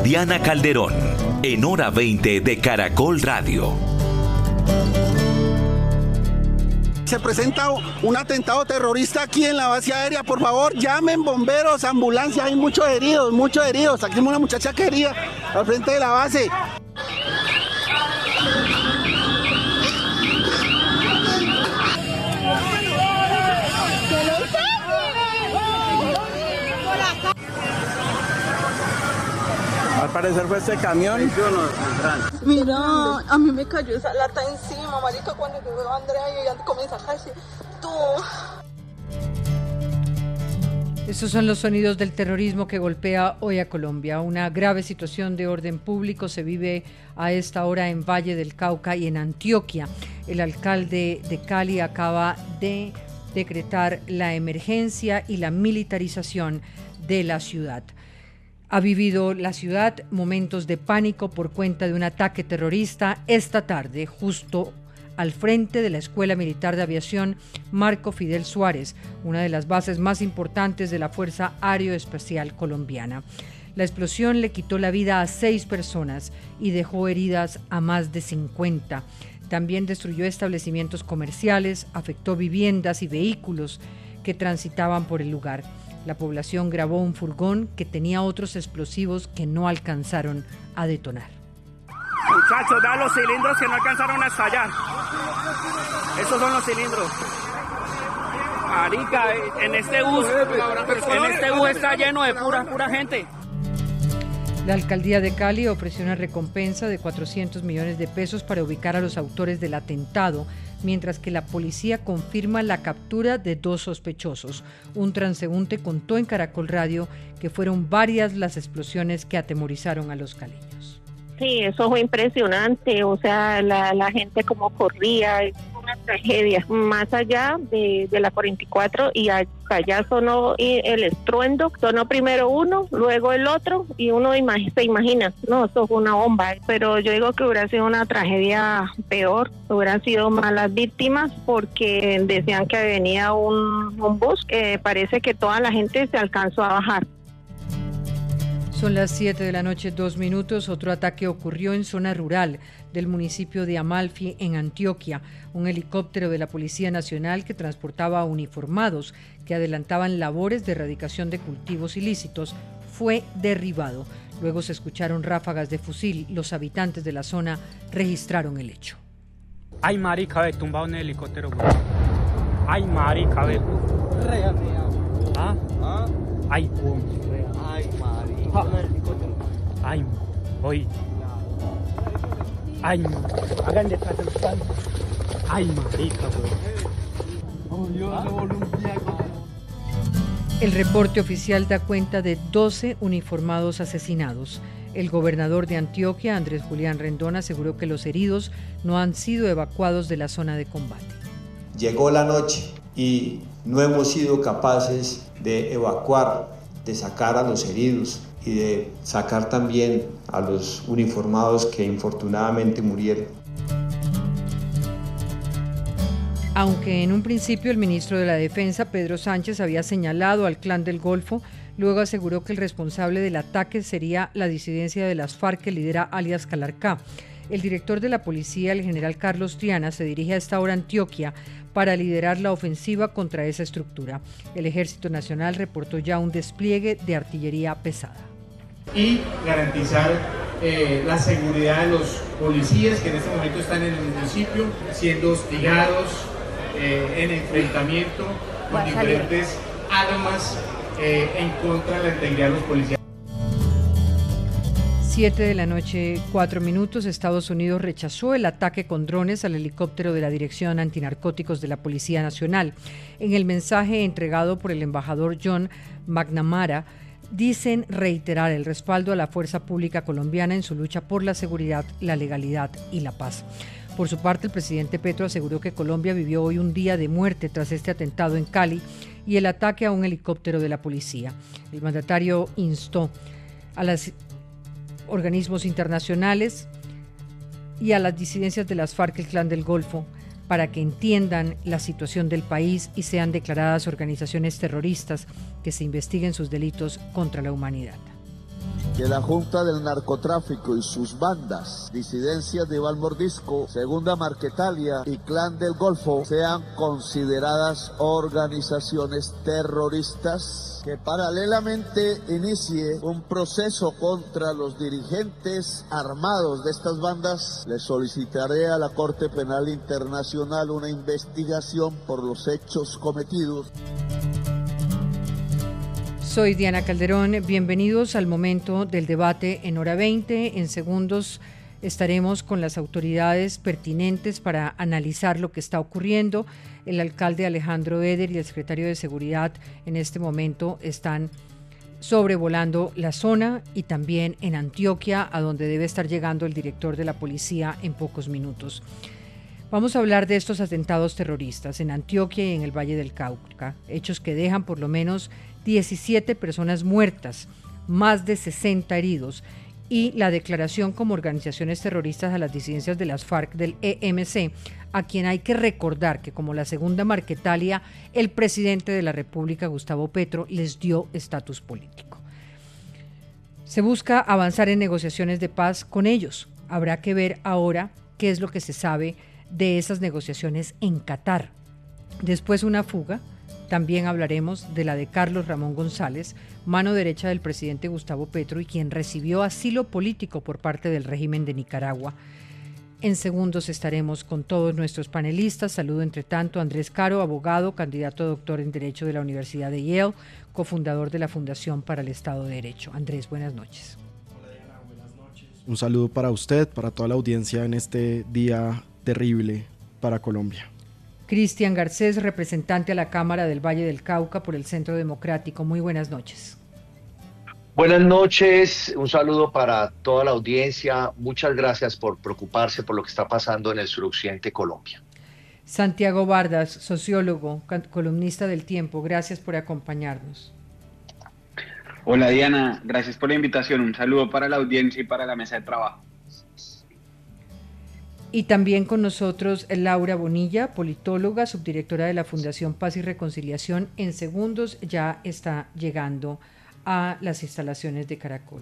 Juliana Calderón, en Hora 20 de Caracol Radio. Se presenta un atentado terrorista aquí en la base aérea. Por favor, llamen bomberos, ambulancia. Hay muchos heridos, muchos heridos. Aquí hay una muchacha querida al frente de la base. Al parecer fue este camión. Mira, a mí me cayó esa lata encima, marica, cuando yo veo a Andrea y ella comienza a caerse. Estos son los sonidos del terrorismo que golpea hoy a Colombia. Una grave situación de orden público se vive a esta hora en Valle del Cauca y en Antioquia. El alcalde de Cali acaba de decretar la emergencia y la militarización de la ciudad. Ha vivido la ciudad momentos de pánico por cuenta de un ataque terrorista esta tarde, justo al frente de la Escuela Militar de Aviación Marco Fidel Suárez, una de las bases más importantes de la Fuerza Aeroespacial Colombiana. La explosión le quitó la vida a 6 personas y dejó heridas a más de 50. También destruyó establecimientos comerciales, afectó viviendas y vehículos que transitaban por el lugar. La población grabó un furgón que tenía otros explosivos que no alcanzaron a detonar. Muchachos, vean los cilindros que no alcanzaron a estallar. Esos son los cilindros. Marica, en este bus está lleno de pura gente. La alcaldía de Cali ofreció una recompensa de 400 millones de pesos para ubicar a los autores del atentado, mientras que la policía confirma la captura de 2 sospechosos. Un transeúnte contó en Caracol Radio que fueron varias las explosiones que atemorizaron a los caleños. Sí, eso fue impresionante, o sea, la gente como corría, es una tragedia. Más allá de la 44 y allá sonó el estruendo, sonó primero uno, luego el otro y uno se imagina, no, eso fue una bomba. Pero yo digo que hubiera sido una tragedia peor, hubieran sido malas víctimas porque decían que venía un bus, parece que toda la gente se alcanzó a bajar. Son las 7 de la noche, 2 minutos. Otro ataque ocurrió en zona rural del municipio de Amalfi, en Antioquia. Un helicóptero de la Policía Nacional que transportaba a uniformados que adelantaban labores de erradicación de cultivos ilícitos fue derribado. Luego se escucharon ráfagas de fusil. Los habitantes de la zona registraron el hecho. Ay, marica, ve, tumbado en el helicóptero, güey. Ay, marica, ve. Real. ¿Ah? ¿Ah? Ay, pum. Ay, marica. Ay, hoy. Ay, hagan detrás del stand. Ay, marica, güey. El reporte oficial da cuenta de 12 uniformados asesinados. El gobernador de Antioquia, Andrés Julián Rendón, aseguró que los heridos no han sido evacuados de la zona de combate. Llegó la noche y no hemos sido capaces de evacuar, de sacar a los heridos y de sacar también a los uniformados que infortunadamente murieron. Aunque en un principio el ministro de la Defensa, Pedro Sánchez, había señalado al Clan del Golfo, luego aseguró que el responsable del ataque sería la disidencia de las FARC que lidera alias Calarcá. El director de la policía, el general Carlos Triana, se dirige a esta hora a Antioquia para liderar la ofensiva contra esa estructura. El Ejército Nacional reportó ya un despliegue de artillería pesada. Y garantizar la seguridad de los policías que en este momento están en el municipio siendo hostigados en enfrentamiento con diferentes armas en contra de la integridad de los policías. 7 de la noche, 4 minutos. Estados Unidos rechazó el ataque con drones al helicóptero de la Dirección Antinarcóticos de la Policía Nacional. En el mensaje entregado por el embajador John McNamara, dicen reiterar el respaldo a la fuerza pública colombiana en su lucha por la seguridad, la legalidad y la paz. Por su parte, el presidente Petro aseguró que Colombia vivió hoy un día de muerte tras este atentado en Cali y el ataque a un helicóptero de la policía. El mandatario instó a los organismos internacionales y a las disidencias de las FARC, el Clan del Golfo, para que entiendan la situación del país y sean declaradas organizaciones terroristas, que se investiguen sus delitos contra la humanidad. que la Junta del Narcotráfico y sus bandas, disidencias de Iván Mordisco, Segunda Marquetalia y Clan del Golfo, sean consideradas organizaciones terroristas, que paralelamente inicie un proceso contra los dirigentes armados de estas bandas. Le solicitaré a la Corte Penal Internacional una investigación por los hechos cometidos. Soy Diana Calderón, bienvenidos al momento del debate en hora 20. En segundos estaremos con las autoridades pertinentes para analizar lo que está ocurriendo. El alcalde Alejandro Eder y el secretario de Seguridad en este momento están sobrevolando la zona y también en Antioquia, a donde debe estar llegando el director de la policía en pocos minutos. Vamos a hablar de estos atentados terroristas en Antioquia y en el Valle del Cauca, hechos que dejan por lo menos 17 personas muertas, más de 60 heridos, y la declaración como organizaciones terroristas a las disidencias de las FARC del EMC, a quien hay que recordar que como la Segunda Marquetalia, el presidente de la República, Gustavo Petro, les dio estatus político. Se busca avanzar en negociaciones de paz con ellos. Habrá que ver ahora qué es lo que se sabe de esas negociaciones en Qatar. Después una fuga. También hablaremos de la de Carlos Ramón González, mano derecha del presidente Gustavo Petro y quien recibió asilo político por parte del régimen de Nicaragua. En segundos estaremos con todos nuestros panelistas. Saludo entre tanto a Andrés Caro, abogado, candidato a doctor en Derecho de la Universidad de Yale, cofundador de la Fundación para el Estado de Derecho. Andrés, buenas noches. Hola Diana, buenas noches. Un saludo para usted, para toda la audiencia en este día terrible para Colombia. Cristian Garcés, representante a la Cámara del Valle del Cauca por el Centro Democrático. Muy buenas noches. Buenas noches, un saludo para toda la audiencia. Muchas gracias por preocuparse por lo que está pasando en el suroccidente de Colombia. Santiago Bardas, sociólogo, columnista del Tiempo. Gracias por acompañarnos. Hola Diana, gracias por la invitación. Un saludo para la audiencia y para la mesa de trabajo. Y también con nosotros Laura Bonilla, politóloga, subdirectora de la Fundación Paz y Reconciliación. En segundos ya está llegando a las instalaciones de Caracol.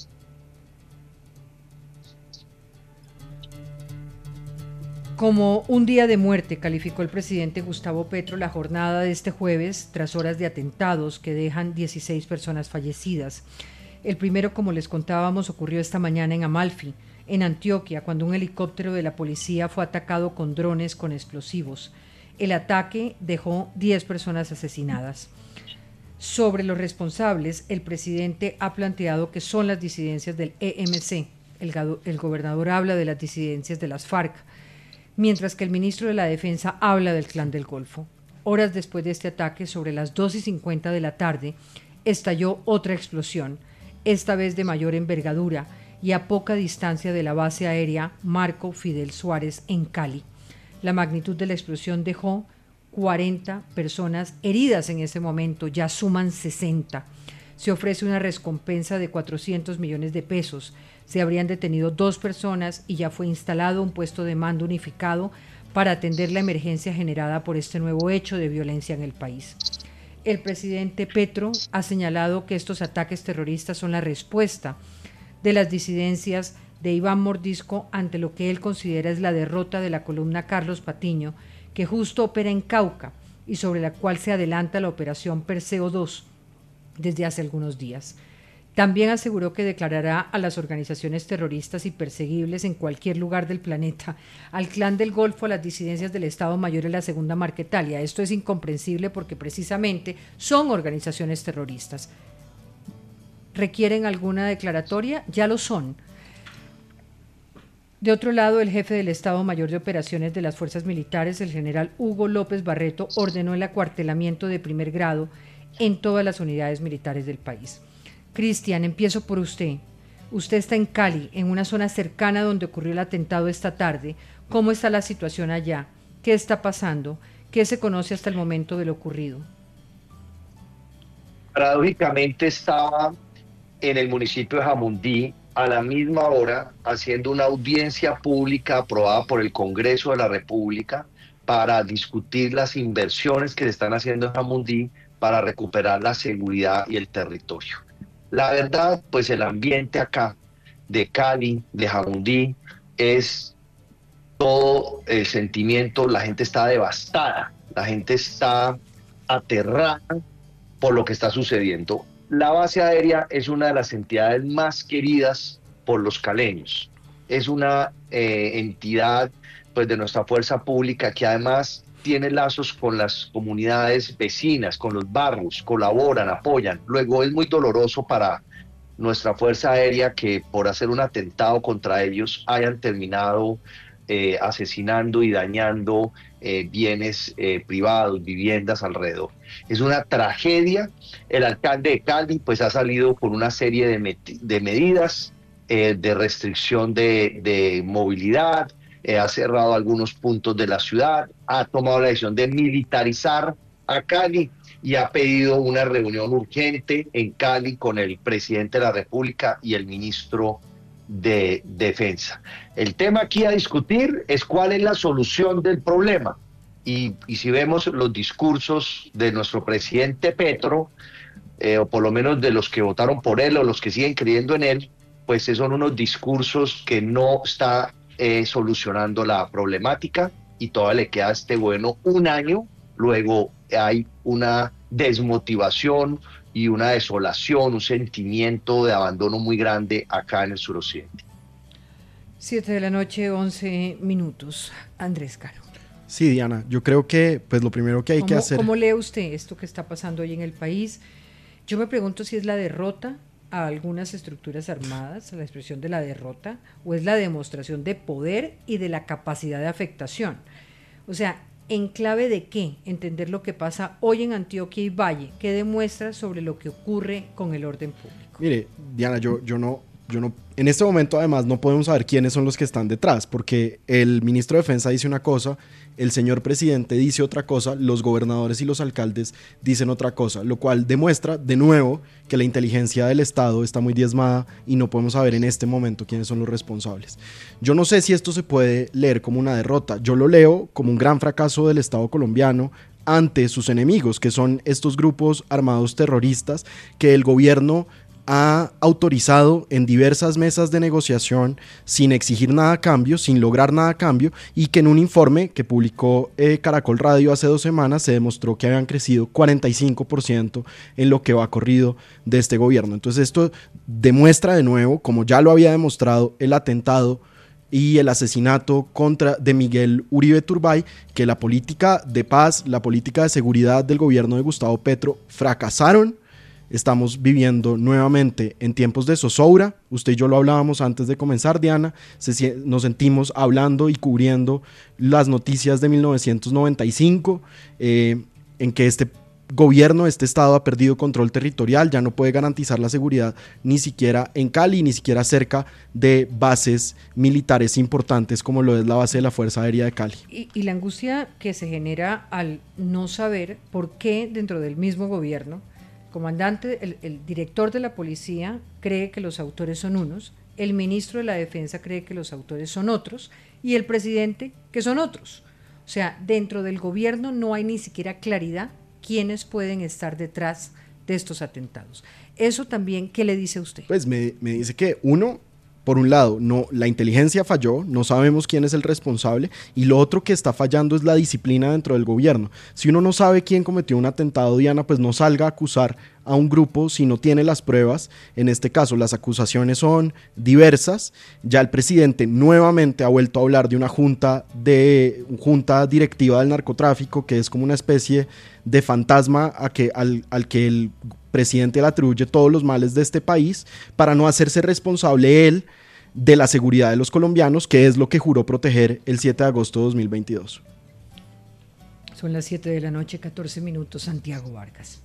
Como un día de muerte calificó el presidente Gustavo Petro la jornada de este jueves tras horas de atentados que dejan 16 personas fallecidas. El primero, como les contábamos, ocurrió esta mañana en Amalfi, en Antioquia, cuando un helicóptero de la policía fue atacado con drones con explosivos. El ataque dejó 10 personas asesinadas. Sobre los responsables, el presidente ha planteado que son las disidencias del EMC. El gobernador habla de las disidencias de las FARC, mientras que el ministro de la Defensa habla del Clan del Golfo. Horas después de este ataque, sobre las 2:50 de la tarde, estalló otra explosión, esta vez de mayor envergadura, y a poca distancia de la base aérea Marco Fidel Suárez en Cali. La magnitud de la explosión dejó 40 personas heridas en ese momento, ya suman 60. Se ofrece una recompensa de 400 millones de pesos. Se habrían detenido 2 personas y ya fue instalado un puesto de mando unificado para atender la emergencia generada por este nuevo hecho de violencia en el país. El presidente Petro ha señalado que estos ataques terroristas son la respuesta de las disidencias de Iván Mordisco ante lo que él considera es la derrota de la columna Carlos Patiño, que justo opera en Cauca y sobre la cual se adelanta la operación Perseo II desde hace algunos días. También aseguró que declarará a las organizaciones terroristas y perseguibles en cualquier lugar del planeta, al Clan del Golfo, a las disidencias del Estado Mayor en la Segunda Marquetalia. Esto es incomprensible porque precisamente son organizaciones terroristas. ¿Requieren alguna declaratoria? Ya lo son. De otro lado, el jefe del Estado Mayor de Operaciones de las Fuerzas Militares, el general Hugo López Barreto, ordenó el acuartelamiento de primer grado en todas las unidades militares del país. Cristian, empiezo por usted. Usted está en Cali, en una zona cercana donde ocurrió el atentado esta tarde. ¿Cómo está la situación allá? ¿Qué está pasando? ¿Qué se conoce hasta el momento de lo ocurrido? Paradójicamente estaba en el municipio de Jamundí a la misma hora haciendo una audiencia pública aprobada por el Congreso de la República para discutir las inversiones que se están haciendo en Jamundí para recuperar la seguridad y el territorio. La verdad, pues el ambiente acá de Cali, de Jamundí, es todo el sentimiento, la gente está devastada, la gente está aterrada por lo que está sucediendo. La base aérea es una de las entidades más queridas por los caleños. Es una entidad pues, de nuestra fuerza pública que además tiene lazos con las comunidades vecinas, con los barrios, colaboran, apoyan. Luego es muy doloroso para nuestra fuerza aérea que por hacer un atentado contra ellos hayan terminado asesinando y dañando bienes privados, viviendas alrededor. Es una tragedia. El alcalde de Cali pues ha salido con una serie de medidas de restricción de movilidad, ha cerrado algunos puntos de la ciudad, ha tomado la decisión de militarizar a Cali y ha pedido una reunión urgente en Cali con el presidente de la República y el ministro de Defensa. El tema aquí a discutir es cuál es la solución del problema. Y si vemos los discursos de nuestro presidente Petro, o por lo menos de los que votaron por él o los que siguen creyendo en él, pues son unos discursos que no está solucionando la problemática y todavía le queda a este gobierno un año. Luego hay una desmotivación y una desolación, un sentimiento de abandono muy grande acá en el suroccidente. 7:11 p.m. Andrés Caro. Sí, Diana, yo creo que pues lo primero que hay que hacer... ¿Cómo lee usted esto que está pasando hoy en el país? Yo me pregunto si es la derrota a algunas estructuras armadas, la expresión de la derrota, o es la demostración de poder y de la capacidad de afectación. O sea, ¿en clave de qué entender lo que pasa hoy en Antioquia y Valle? ¿Qué demuestra sobre lo que ocurre con el orden público? Mire, Diana, yo no, en este momento además no podemos saber quiénes son los que están detrás, porque el ministro de Defensa dice una cosa, el señor presidente dice otra cosa, los gobernadores y los alcaldes dicen otra cosa, lo cual demuestra de nuevo que la inteligencia del Estado está muy diezmada y no podemos saber en este momento quiénes son los responsables. Yo no sé si esto se puede leer como una derrota, yo lo leo como un gran fracaso del Estado colombiano ante sus enemigos, que son estos grupos armados terroristas que el gobierno ha autorizado en diversas mesas de negociación sin exigir nada a cambio, sin lograr nada a cambio, y que en un informe que publicó Caracol Radio hace 2 semanas se demostró que habían crecido 45% en lo que va corrido de este gobierno. Entonces esto demuestra de nuevo, como ya lo había demostrado el atentado y el asesinato de Miguel Uribe Turbay, que la política de paz, la política de seguridad del gobierno de Gustavo Petro fracasaron. Estamos viviendo nuevamente en tiempos de zozobra. Usted y yo lo hablábamos antes de comenzar, Diana. Nos sentimos hablando y cubriendo las noticias de 1995, en que este gobierno, este estado ha perdido control territorial, ya no puede garantizar la seguridad ni siquiera en Cali, ni siquiera cerca de bases militares importantes como lo es la base de la Fuerza Aérea de Cali. Y la angustia que se genera al no saber por qué dentro del mismo gobierno comandante, el director de la policía cree que los autores son unos, el ministro de la defensa cree que los autores son otros y el presidente que son otros. O sea, dentro del gobierno no hay ni siquiera claridad quiénes pueden estar detrás de estos atentados. Eso también, ¿qué le dice a usted? Pues me dice que por un lado, la inteligencia falló, no sabemos quién es el responsable, y lo otro que está fallando es la disciplina dentro del gobierno. Si uno no sabe quién cometió un atentado, Diana, pues no salga a acusar a un grupo si no tiene las pruebas. En este caso, las acusaciones son diversas. Ya el presidente nuevamente ha vuelto a hablar de una junta directiva del narcotráfico, que es como una especie de fantasma al que el presidente le atribuye todos los males de este país, para no hacerse responsable él de la seguridad de los colombianos, que es lo que juró proteger el 7 de agosto de 2022. Son las 7:14 p.m, Santiago Vargas.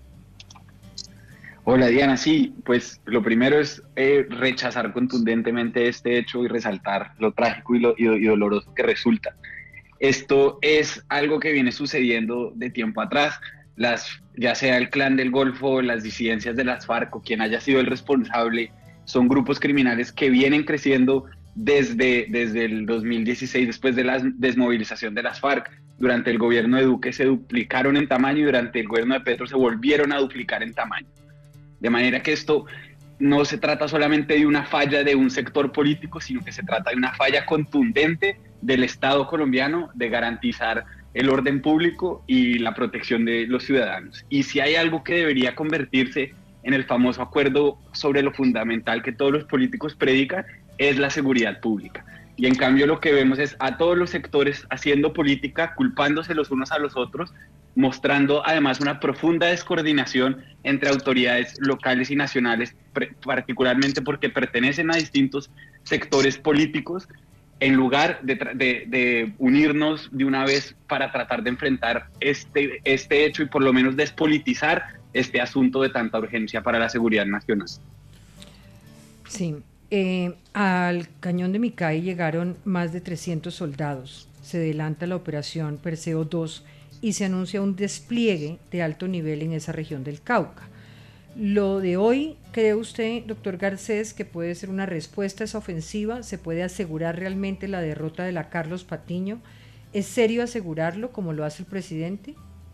Hola Diana, sí, pues lo primero es rechazar contundentemente este hecho y resaltar lo trágico y doloroso que resulta. Esto es algo que viene sucediendo de tiempo atrás. Ya sea el Clan del Golfo, las disidencias de las FARC o quien haya sido el responsable, son grupos criminales que vienen creciendo desde el 2016, después de la desmovilización de las FARC. Durante el gobierno de Duque se duplicaron en tamaño y durante el gobierno de Petro se volvieron a duplicar en tamaño. De manera que esto no se trata solamente de una falla de un sector político, sino que se trata de una falla contundente del Estado colombiano de garantizar el orden público y la protección de los ciudadanos. Y si hay algo que debería convertirse en el famoso acuerdo sobre lo fundamental que todos los políticos predican, es la seguridad pública. Y en cambio lo que vemos es a todos los sectores haciendo política, culpándose los unos a los otros, mostrando además una profunda descoordinación entre autoridades locales y nacionales, particularmente porque pertenecen a distintos sectores políticos, en lugar de unirnos de una vez para tratar de enfrentar este hecho y por lo menos despolitizar este asunto de tanta urgencia para la seguridad nacional. Sí, al Cañón de Micay llegaron más de 300 soldados. Se adelanta la operación Perseo 2 y se anuncia un despliegue de alto nivel en esa región del Cauca. Lo de hoy, ¿cree usted, doctor Garcés, que puede ser una respuesta a esa ofensiva? ¿Se puede asegurar realmente la derrota de la Carlos Patiño? ¿Es serio asegurarlo como lo hace el presidente?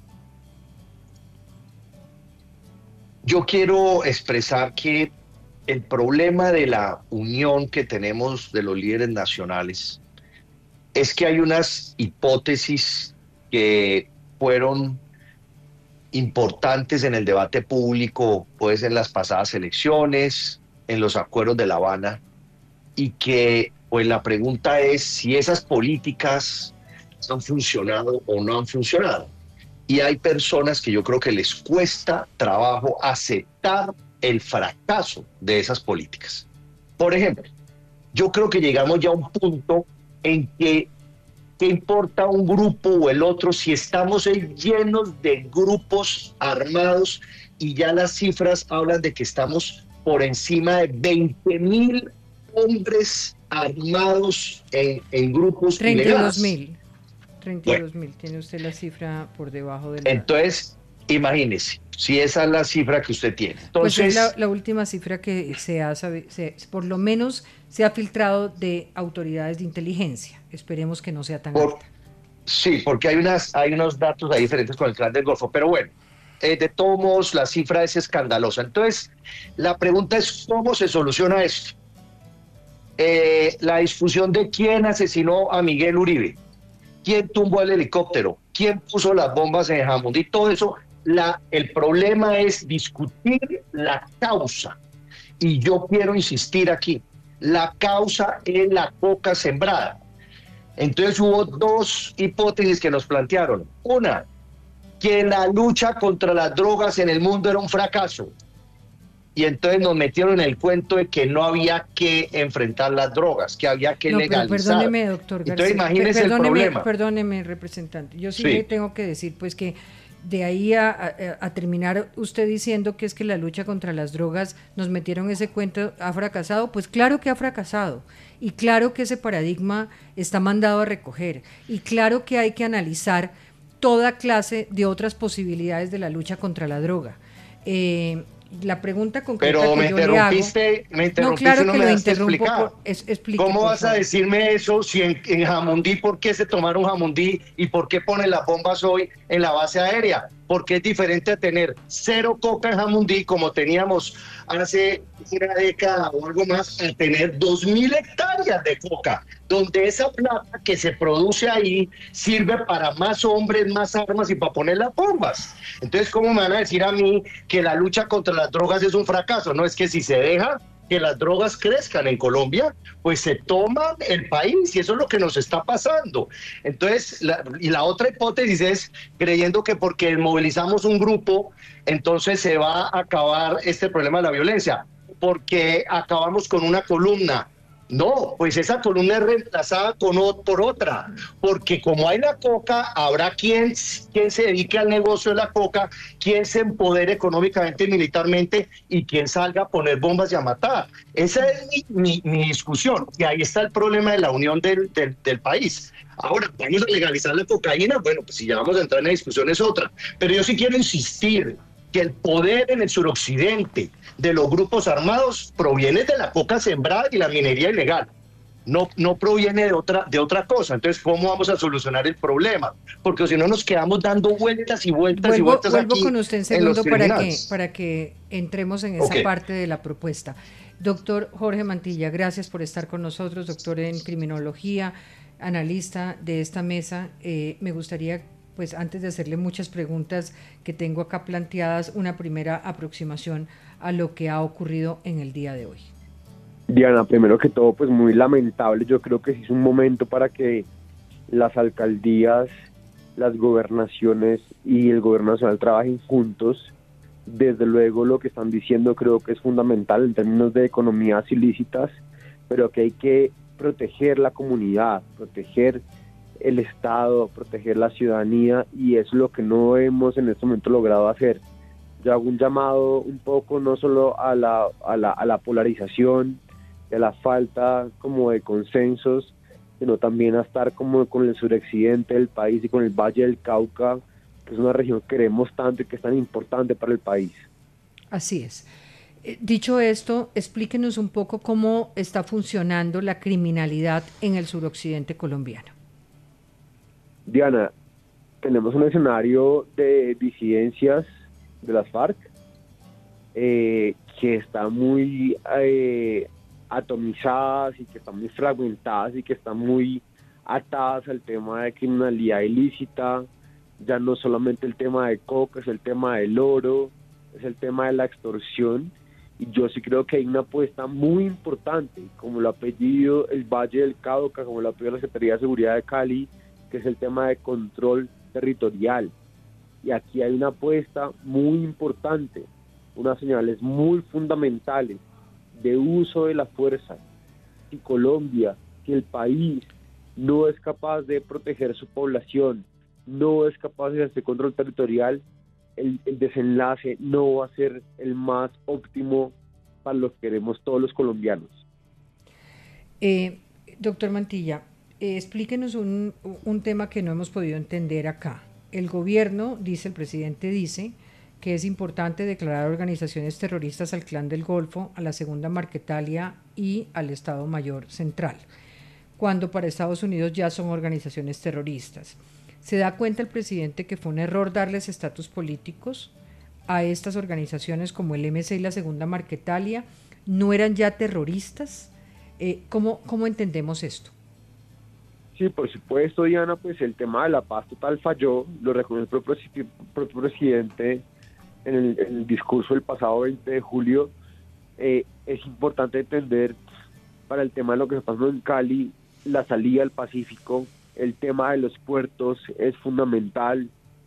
Yo quiero expresar que el problema de la unión que tenemos de los líderes nacionales es que hay unas hipótesis que fueron importantes en el debate público, pues en las pasadas elecciones, en los acuerdos de La Habana, y que pues la pregunta es si esas políticas han funcionado o no han funcionado. Y hay personas que yo creo que les cuesta trabajo aceptar el fracaso de esas políticas. Por ejemplo, yo creo que llegamos ya a un punto en que ¿qué importa un grupo o el otro si estamos llenos de grupos armados? Y ya las cifras hablan de que estamos por encima de 20.000 hombres armados en grupos ilegales. 32.000, tiene usted la cifra por debajo de la... Entonces, imagínese, si esa es la cifra que usted tiene. Entonces, pues es la última cifra que por lo menos se ha filtrado de autoridades de inteligencia. Esperemos que no sea tan alta. Sí, porque hay unos datos ahí diferentes con el Clan del Golfo, pero bueno, de todos modos la cifra es escandalosa. Entonces, la pregunta es ¿cómo se soluciona esto? La discusión de quién asesinó a Miguel Uribe, quién tumbó el helicóptero, quién puso las bombas en Jamundí, todo eso, el problema es discutir la causa. Y yo quiero insistir aquí, la causa es la coca sembrada. Entonces hubo dos hipótesis que nos plantearon. Una, que la lucha contra las drogas en el mundo era un fracaso. Y entonces nos metieron en el cuento de que no había que enfrentar las drogas, que había que legalizar. Perdóneme, doctor García. Entonces imagínese el problema. Perdóneme, representante. Yo sí le tengo que decir, pues que de ahí a terminar usted diciendo que es que la lucha contra las drogas nos metieron ese cuento, ¿ha fracasado? Pues claro que ha fracasado. Y claro que ese paradigma está mandado a recoger. Y claro que hay que analizar toda clase de otras posibilidades de la lucha contra la droga. La pregunta concreta pero que yo le hago... me interrumpiste, no me das explicar. ¿Cómo vas a decirme eso si en Jamundí, por qué se tomaron Jamundí y por qué ponen las bombas hoy en la base aérea? Porque es diferente a tener 0 coca en Jamundí, como teníamos hace una década o algo más, a tener 2.000 hectáreas de coca, donde esa plata que se produce ahí sirve para más hombres, más armas y para poner las bombas. Entonces, ¿cómo me van a decir a mí que la lucha contra las drogas es un fracaso? No, es que si se deja que las drogas crezcan en Colombia, pues se toman el país y eso es lo que nos está pasando. Entonces, la otra hipótesis es creyendo que porque movilizamos un grupo, entonces se va a acabar este problema de la violencia, porque acabamos con una columna. No, pues esa columna es reemplazada por otra, porque como hay la coca, habrá quien se dedique al negocio de la coca, quien se empodere económicamente y militarmente y quien salga a poner bombas y a matar. Esa es mi discusión, y ahí está el problema de la unión del país. Ahora, ¿vamos a legalizar la cocaína? Bueno, pues si ya vamos a entrar en la discusión es otra, pero yo sí quiero insistir que el poder en el suroccidente de los grupos armados proviene de la coca sembrada y la minería ilegal. no proviene de otra cosa. Entonces, ¿cómo vamos a solucionar el problema? Porque si no nos quedamos dando vueltas y vueltas y vueltas vuelvo aquí con usted en segundo para que entremos en esa parte de la propuesta. Doctor Jorge Mantilla, gracias por estar con nosotros, doctor en criminología, analista de esta mesa. Me gustaría, pues antes de hacerle muchas preguntas que tengo acá planteadas, una primera aproximación a lo que ha ocurrido en el día de hoy. Diana, primero que todo, pues muy lamentable. Yo creo que sí es un momento para que las alcaldías, las gobernaciones y el gobierno nacional trabajen juntos. Desde luego lo que están diciendo creo que es fundamental en términos de economías ilícitas, pero que hay que proteger la comunidad, proteger el Estado, proteger la ciudadanía, y es lo que no hemos en este momento logrado hacer. Yo hago un llamado un poco no solo a la polarización, a la falta como de consensos, sino también a estar como con el suroccidente del país y con el Valle del Cauca, que es una región que queremos tanto y que es tan importante para el país. Así es. Dicho esto, explíquenos un poco cómo está funcionando la criminalidad en el suroccidente colombiano. Diana, tenemos un escenario de disidencias de las FARC que está muy atomizadas y que están muy fragmentadas y que están muy atadas al tema de criminalidad ilícita. Ya no solamente el tema de coca, es el tema del oro, es el tema de la extorsión, y yo sí creo que hay una apuesta muy importante, como lo ha pedido el Valle del Cauca, como lo ha pedido la Secretaría de Seguridad de Cali, que es el tema de control territorial. Y aquí hay una apuesta muy importante, unas señales muy fundamentales de uso de la fuerza. Si Colombia, si el país no es capaz de proteger su población, no es capaz de hacer control territorial, el desenlace no va a ser el más óptimo para lo que queremos todos los colombianos. Doctor Mantilla, explíquenos un tema que no hemos podido entender acá. El gobierno, el presidente dice que es importante declarar organizaciones terroristas al Clan del Golfo, a la Segunda Marquetalia y al Estado Mayor Central, cuando para Estados Unidos ya son organizaciones terroristas. ¿Se da cuenta el presidente que fue un error darles estatus políticos a estas organizaciones como el MC y la Segunda Marquetalia? ¿No eran ya terroristas? ¿Cómo entendemos esto? Sí, por supuesto, Diana, pues el tema de la paz total falló, lo reconoce el propio presidente en el discurso del pasado 20 de julio. Es importante entender, para el tema de lo que está pasando en Cali, la salida al Pacífico, el tema de los puertos es fundamental.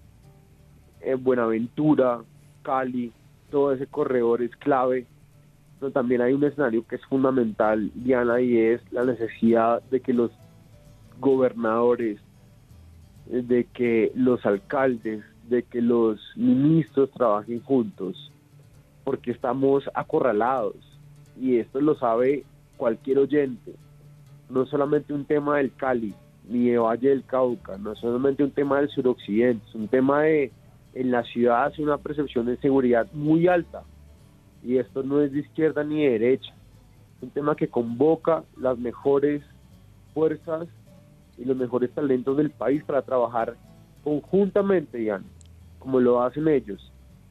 Buenaventura, Cali, todo ese corredor es clave. Pero también hay un escenario que es fundamental, Diana, y es la necesidad de que los gobernadores, de que los alcaldes, de que los ministros trabajen juntos, porque estamos acorralados, y esto lo sabe cualquier oyente. No es solamente un tema del Cali ni de Valle del Cauca, no es solamente un tema del suroccidente, es un tema de en la ciudad hace una percepción de seguridad muy alta, y esto no es de izquierda ni de derecha, es un tema que convoca las mejores fuerzas y los mejores talentos del país para trabajar conjuntamente, Diana, como lo hacen ellos,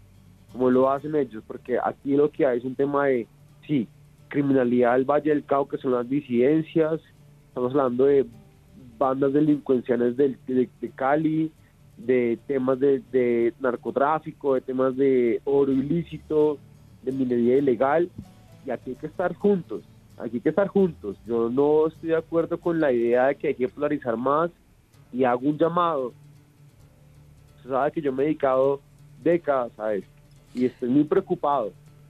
porque aquí lo que hay es un tema de, sí, criminalidad del Valle del Cauca, que son las disidencias, estamos hablando de bandas delincuenciales de Cali, de temas de narcotráfico, de temas de oro ilícito, de minería ilegal, y aquí hay que estar juntos. Yo no estoy de acuerdo con la idea de que hay que polarizar más, y hago un llamado. Usted sabe que yo me he dedicado décadas a esto, y estoy muy preocupado,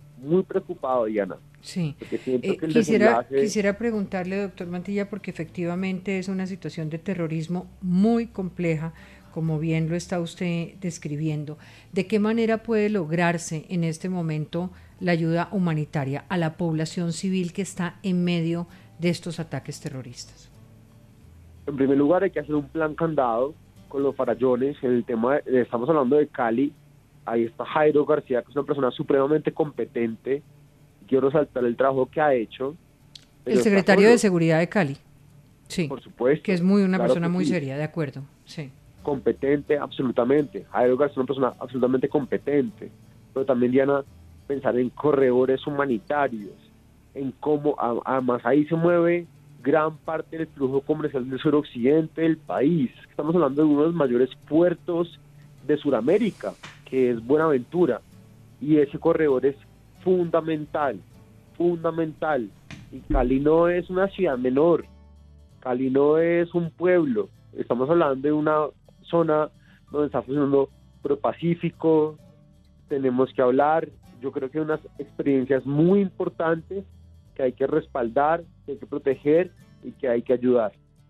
Diana. Sí, porque siento que quisiera preguntarle, doctor Mantilla, porque efectivamente es una situación de terrorismo muy compleja, como bien lo está usted describiendo. ¿De qué manera puede lograrse en este momento la ayuda humanitaria a la población civil que está en medio de estos ataques terroristas? En primer lugar, hay que hacer un plan candado con los farallones. En el tema, estamos hablando de Cali, ahí está Jairo García, que es una persona supremamente competente. Quiero resaltar el trabajo que ha hecho, El secretario de Seguridad de Cali. Sí. Por supuesto. Que es una claro persona que muy sí. seria, de acuerdo. Sí. Competente, absolutamente. Jairo García es una persona absolutamente competente. Pero también, Diana, pensar en corredores humanitarios, en cómo, además ahí se mueve gran parte del flujo comercial del suroccidente del país. Estamos hablando de uno de los mayores puertos de Sudamérica, que es Buenaventura, y ese corredor es fundamental. Y Cali no es una ciudad menor, Cali no es un pueblo, estamos hablando de una zona donde está funcionando Propacífico. Tenemos que hablar, yo creo que hay unas experiencias muy importantes que hay que respaldar, que hay que proteger y que hay que ayudar.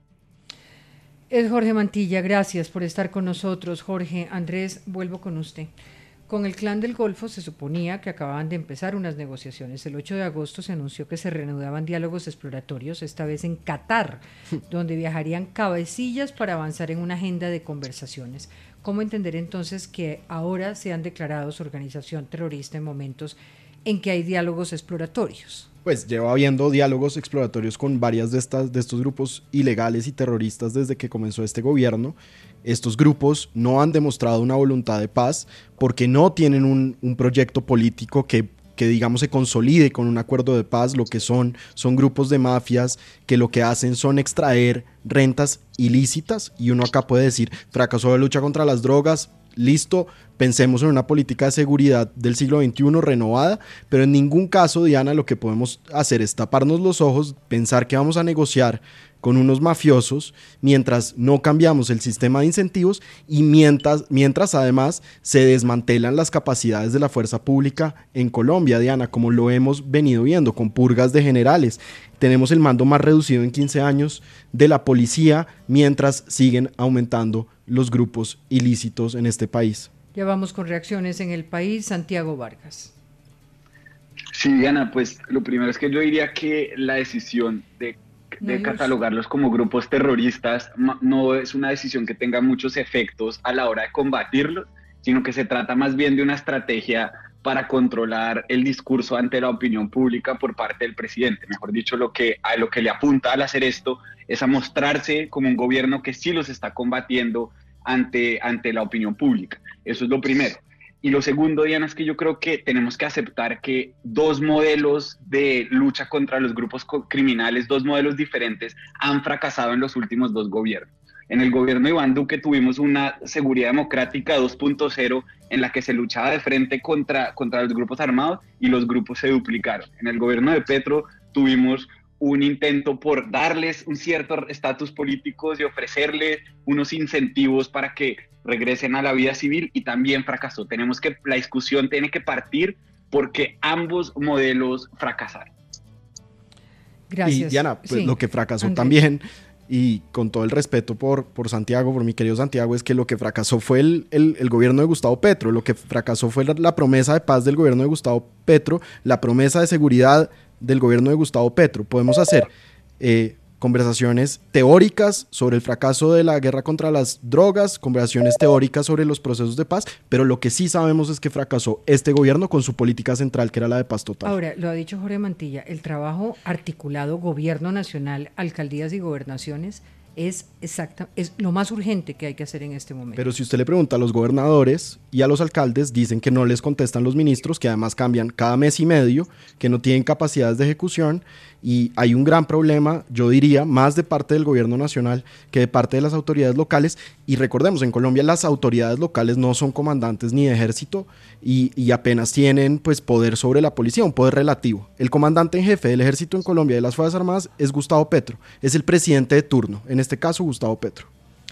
Es Jorge Mantilla, gracias por estar con nosotros. Jorge, Andrés, vuelvo con usted. Con el Clan del Golfo se suponía que acababan de empezar unas negociaciones. El 8 de agosto se anunció que se reanudaban diálogos exploratorios, esta vez en Qatar, donde viajarían cabecillas para avanzar en una agenda de conversaciones. ¿Cómo entender entonces que ahora sean declarados organización terrorista en momentos en que hay diálogos exploratorios? Pues lleva habiendo diálogos exploratorios con varias de estos grupos ilegales y terroristas desde que comenzó este gobierno. Estos grupos no han demostrado una voluntad de paz porque no tienen un proyecto político que digamos se consolide con un acuerdo de paz. Lo que son grupos de mafias que lo que hacen son extraer rentas ilícitas, y uno acá puede decir, fracasó la lucha contra las drogas, listo, pensemos en una política de seguridad del siglo XXI renovada, pero en ningún caso, Diana, lo que podemos hacer es taparnos los ojos, pensar que vamos a negociar con unos mafiosos mientras no cambiamos el sistema de incentivos y mientras además se desmantelan las capacidades de la fuerza pública en Colombia, Diana, como lo hemos venido viendo con purgas de generales. Tenemos el mando más reducido en 15 años de la policía mientras siguen aumentando los grupos ilícitos en este país. Ya vamos con reacciones en el país. Santiago Vargas. Sí, Diana, pues lo primero es que yo diría que la decisión de catalogarlos como grupos terroristas no es una decisión que tenga muchos efectos a la hora de combatirlos, sino que se trata más bien de una estrategia para controlar el discurso ante la opinión pública por parte del presidente. Mejor dicho, a lo que le apunta al hacer esto es a mostrarse como un gobierno que sí los está combatiendo ante la opinión pública. Eso es lo primero. Y lo segundo, Diana, es que yo creo que tenemos que aceptar que dos modelos de lucha contra los grupos criminales, dos modelos diferentes, han fracasado en los últimos dos gobiernos. En el gobierno de Iván Duque tuvimos una seguridad democrática 2.0 en la que se luchaba de frente contra los grupos armados y los grupos se duplicaron. En el gobierno de Petro tuvimos un intento por darles un cierto estatus político y ofrecerles unos incentivos para que regresen a la vida civil, y también fracasó. La discusión tiene que partir porque ambos modelos fracasaron. Gracias. Y Diana, pues sí, lo que fracasó Andrés. también, y con todo el respeto por Santiago, por mi querido Santiago, es que lo que fracasó fue el gobierno de Gustavo Petro. Lo que fracasó fue la promesa de paz del gobierno de Gustavo Petro, la promesa de seguridad del gobierno de Gustavo Petro. Podemos hacer conversaciones teóricas sobre el fracaso de la guerra contra las drogas, conversaciones teóricas sobre los procesos de paz, pero lo que sí sabemos es que fracasó este gobierno con su política central, que era la de paz total. Ahora, lo ha dicho Jorge Mantilla, el trabajo articulado gobierno nacional, alcaldías y gobernaciones es lo más urgente que hay que hacer en este momento. Pero si usted le pregunta a los gobernadores y a los alcaldes, dicen que no les contestan los ministros, que además cambian cada mes y medio, que no tienen capacidades de ejecución, y hay un gran problema, yo diría, más de parte del gobierno nacional que de parte de las autoridades locales. Y recordemos, en Colombia las autoridades locales no son comandantes ni de ejército y apenas tienen pues poder sobre la policía, un poder relativo. El comandante en jefe del ejército en Colombia y de las Fuerzas Armadas es Gustavo Petro, es el presidente de turno, en este caso Gustavo Petro.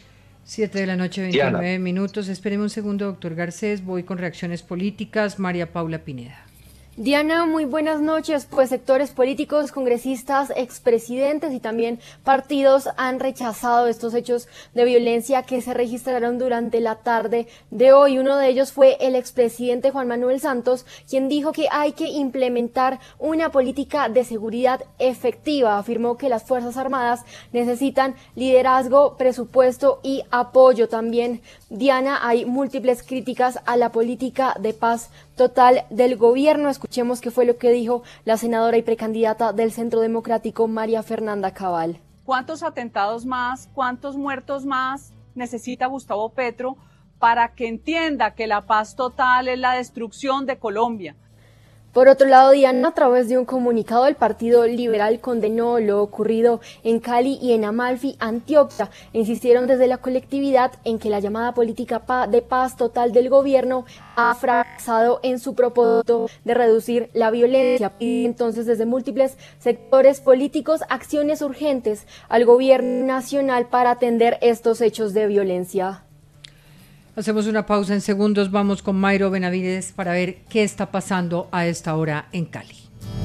7 de la noche, 29 minutos. Espéreme un segundo, doctor Garcés. Voy con reacciones políticas. María Paula Pineda. Diana, muy buenas noches. Pues sectores políticos, congresistas, expresidentes y también partidos han rechazado estos hechos de violencia que se registraron durante la tarde de hoy. Uno de ellos fue el expresidente Juan Manuel Santos, quien dijo que hay que implementar una política de seguridad efectiva. Afirmó que las Fuerzas Armadas necesitan liderazgo, presupuesto y apoyo. También, Diana, hay múltiples críticas a la política de paz total del gobierno. Escuchemos qué fue lo que dijo la senadora y precandidata del Centro Democrático, María Fernanda Cabal. ¿Cuántos atentados más, cuántos muertos más necesita Gustavo Petro para que entienda que la paz total es la destrucción de Colombia? Por otro lado, Diana, a través de un comunicado, el Partido Liberal condenó lo ocurrido en Cali y en Amalfi, Antioquia. Insistieron desde la colectividad en que la llamada política de paz total del gobierno ha fracasado en su propósito de reducir la violencia. Y entonces, desde múltiples sectores políticos, acciones urgentes al gobierno nacional para atender estos hechos de violencia. Hacemos una pausa en segundos, vamos con Mayro Benavides para ver qué está pasando a esta hora en Cali.